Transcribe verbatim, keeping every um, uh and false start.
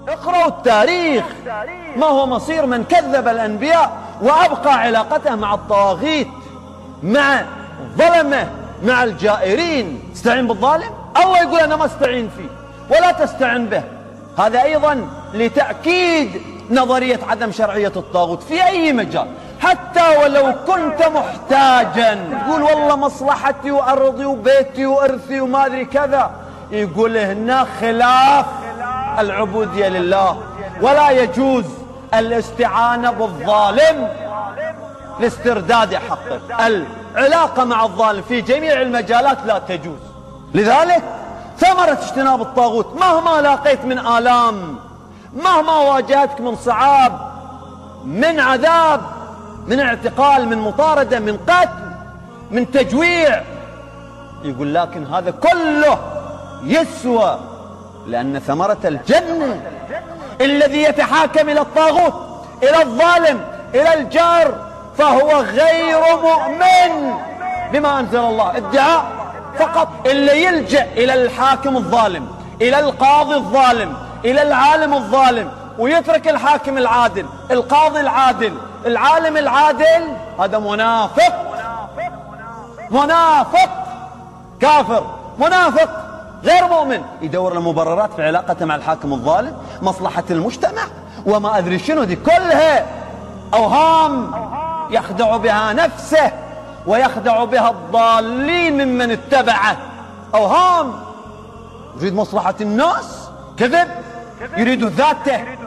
اقرأوا التاريخ، ما هو مصير من كذب الأنبياء وأبقى علاقته مع الطواغيت، مع الظلمة، مع الجائرين. استعين بالظالم؟ الله يقول أنا ما استعين فيه ولا تستعن به. هذا أيضا لتأكيد نظرية عدم شرعية الطاغوت في أي مجال. حتى ولو كنت محتاجا، تقول والله مصلحتي وأرضي وبيتي وإرثي وما أدري كذا، يقول هنا خلاف العبودية لله، ولا يجوز الاستعانة بالظالم لاسترداد حقه. العلاقة مع الظالم في جميع المجالات لا تجوز. لذلك ثمرة اجتناب الطاغوت مهما لاقيت من آلام، مهما واجهتك من صعاب، من عذاب، من اعتقال، من مطاردة، من قتل، من تجويع، يقول لكن هذا كله يسوى، لأن ثمرة الجنة الذي يتحاكم إلى الطاغوت، إلى الظالم، إلى الجار، فهو غير مؤمن بما أنزل الله. ادعاء فقط. اللي يلجأ إلى الحاكم الظالم، إلى القاضي الظالم، إلى العالم الظالم، ويترك الحاكم العادل، القاضي العادل، العالم العادل، هذا منافق، منافق، كافر، منافق، غير مؤمن. يدور المبررات في علاقته مع الحاكم الظالم، مصلحة المجتمع وما أدري شنو، دي كلها أوهام يخدع بها نفسه ويخدع بها الضالين ممن اتبعه. أوهام. يريد مصلحة الناس، كذب. يريد ذاته،